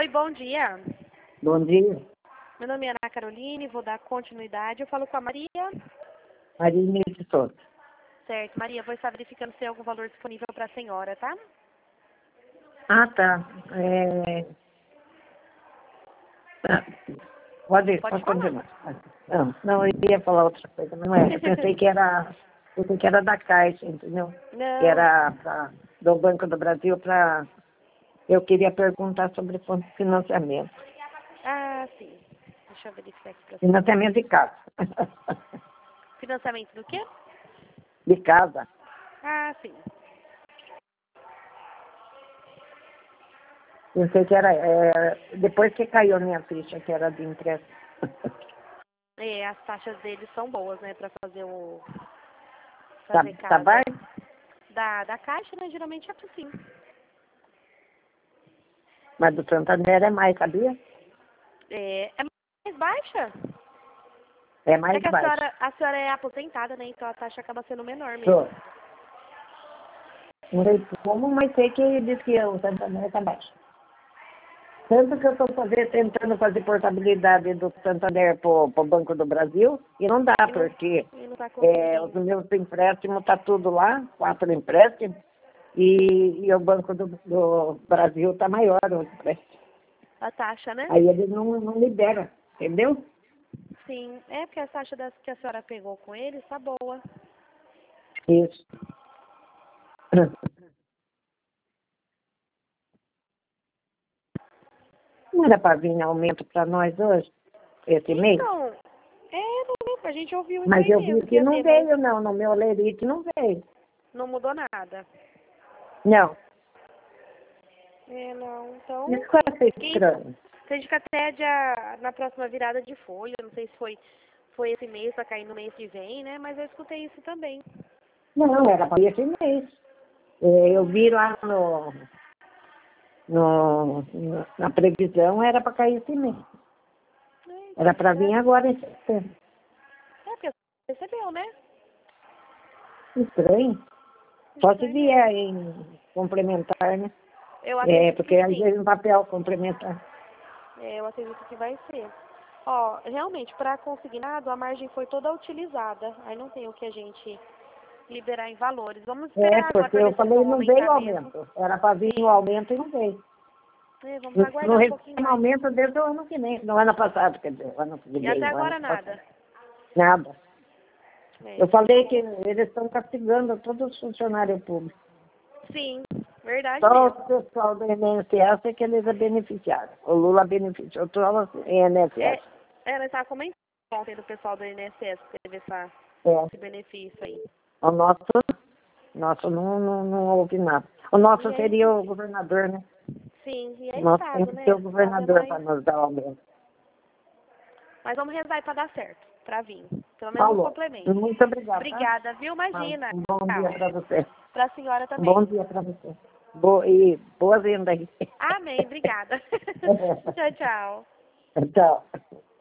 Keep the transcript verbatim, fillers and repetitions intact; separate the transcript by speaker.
Speaker 1: Oi, bom dia.
Speaker 2: Bom dia.
Speaker 1: Meu nome é Ana Caroline, vou dar continuidade. Eu falo com a Maria.
Speaker 2: Maria Inês Souza.
Speaker 1: Certo, Maria, vou estar verificando se tem algum valor disponível para a senhora, tá?
Speaker 2: Ah, tá. É... tá. Pode,
Speaker 1: Pode
Speaker 2: pode
Speaker 1: falar.
Speaker 2: continuar. Não, não, eu ia falar outra coisa, mas não é. Eu pensei que era, pensei que era da Caixa, entendeu? Que
Speaker 1: Não.
Speaker 2: era pra, do Banco do Brasil para... Eu queria perguntar sobre financiamento.
Speaker 1: Ah, sim. Deixa eu verificar aqui para senhora.
Speaker 2: Financiamento de casa.
Speaker 1: Financiamento do quê?
Speaker 2: De casa.
Speaker 1: Ah, sim.
Speaker 2: Pensei que era... É, depois que caiu a minha ficha, que era de empréstimo.
Speaker 1: É, as taxas deles são boas, né, para fazer o...
Speaker 2: Tá,
Speaker 1: fazer
Speaker 2: tá
Speaker 1: casa.
Speaker 2: baixo?
Speaker 1: Da, da Caixa, né, geralmente é assim.
Speaker 2: Mas do Santander é mais, sabia?
Speaker 1: É, é mais baixa?
Speaker 2: É
Speaker 1: É
Speaker 2: mais
Speaker 1: que a
Speaker 2: baixo.
Speaker 1: senhora, a senhora é aposentada, né, então a taxa acaba sendo menor mesmo.
Speaker 2: Sou. Não sei como, mas sei que diz que o Santander está baixo. Tanto que eu estou tentando fazer portabilidade do Santander para o Banco do Brasil e não dá,
Speaker 1: E não,
Speaker 2: porque
Speaker 1: e não tá
Speaker 2: é, os
Speaker 1: conseguindo.
Speaker 2: meus empréstimos tá tudo lá, quatro empréstimos, e, e o Banco do, do Brasil está maior o empréstimo.
Speaker 1: A taxa, né?
Speaker 2: Aí ele não, não libera, entendeu?
Speaker 1: Sim, é porque a taxa das, que a senhora pegou com eles tá boa.
Speaker 2: Isso. Não era para vir aumento para nós hoje, esse mês?
Speaker 1: Então, é, não lembro, a gente ouviu isso
Speaker 2: Mas
Speaker 1: aí
Speaker 2: eu vi
Speaker 1: mesmo, que
Speaker 2: que
Speaker 1: ia
Speaker 2: não
Speaker 1: ter, mas
Speaker 2: veio, não. No meu lerite não veio.
Speaker 1: não mudou nada.
Speaker 2: Não.
Speaker 1: É, não, então,
Speaker 2: Isso que eu achei
Speaker 1: quem,
Speaker 2: estranho.
Speaker 1: tem que até dia, na próxima virada de folha, não sei se foi, foi esse mês, pra cair no mês que vem, né, mas eu escutei isso também.
Speaker 2: Não, era para esse mês. É, eu vi lá no, no, no- na previsão, era para cair esse mês.
Speaker 1: É,
Speaker 2: Era
Speaker 1: então,
Speaker 2: para vir
Speaker 1: será?
Speaker 2: agora em setembro.
Speaker 1: É, porque recebeu, né?
Speaker 2: Estranho. Só se
Speaker 1: Estranho mesmo.
Speaker 2: vier em complementar, né?
Speaker 1: Eu
Speaker 2: É,
Speaker 1: acredito
Speaker 2: porque
Speaker 1: que
Speaker 2: às
Speaker 1: sim.
Speaker 2: vezes um papel complementar.
Speaker 1: É, eu acredito que vai ser. Ó, realmente, para consignado, a margem foi toda utilizada. Aí não tem o que a gente liberar em valores. Vamos
Speaker 2: É,
Speaker 1: esperar agora
Speaker 2: porque
Speaker 1: para
Speaker 2: eu
Speaker 1: ver se eles
Speaker 2: falei,
Speaker 1: vão
Speaker 2: não veio
Speaker 1: aumentar
Speaker 2: o
Speaker 1: mesmo.
Speaker 2: aumento. Era para vir o
Speaker 1: Sim.
Speaker 2: aumento e não veio.
Speaker 1: É, vamos
Speaker 2: Não não
Speaker 1: aguardar um pouquinho
Speaker 2: recebemos
Speaker 1: mais.
Speaker 2: aumento desde o ano que vem, no ano passado, quer dizer, o ano que
Speaker 1: E até
Speaker 2: veio, o ano
Speaker 1: agora
Speaker 2: passado.
Speaker 1: nada.
Speaker 2: Nada.
Speaker 1: É.
Speaker 2: Eu falei que eles estão castigando todos os funcionários públicos.
Speaker 1: Sim, verdade
Speaker 2: Só
Speaker 1: mesmo.
Speaker 2: o pessoal do I N S S é que eles é beneficiaram. O Lula beneficiou todos os I N S
Speaker 1: É,
Speaker 2: S.
Speaker 1: é, nós estávamos comentando ontem do pessoal do I N S S que teve essa,
Speaker 2: É.
Speaker 1: esse benefício aí.
Speaker 2: O nosso, nosso não, não, não houve nada. O
Speaker 1: E
Speaker 2: nosso
Speaker 1: é,
Speaker 2: seria o governador, né?
Speaker 1: sim, e
Speaker 2: O
Speaker 1: é
Speaker 2: nosso tem
Speaker 1: Estado,
Speaker 2: que ter
Speaker 1: né?
Speaker 2: o
Speaker 1: Estado é
Speaker 2: governador para
Speaker 1: mais.
Speaker 2: nos dar o aumento.
Speaker 1: Mas vamos rezar para dar certo, para vir. Pelo menos um
Speaker 2: Falou.
Speaker 1: complemento.
Speaker 2: Muito obrigada, tá?
Speaker 1: Obrigada, viu?
Speaker 2: Ah,
Speaker 1: Imagina.
Speaker 2: Um bom dia
Speaker 1: Tchau.
Speaker 2: para você.
Speaker 1: Para a senhora
Speaker 2: Um bom
Speaker 1: também.
Speaker 2: dia para você. Bo e boa vinda aí.
Speaker 1: Amém, obrigada. Tchau, tchau.
Speaker 2: Tchau.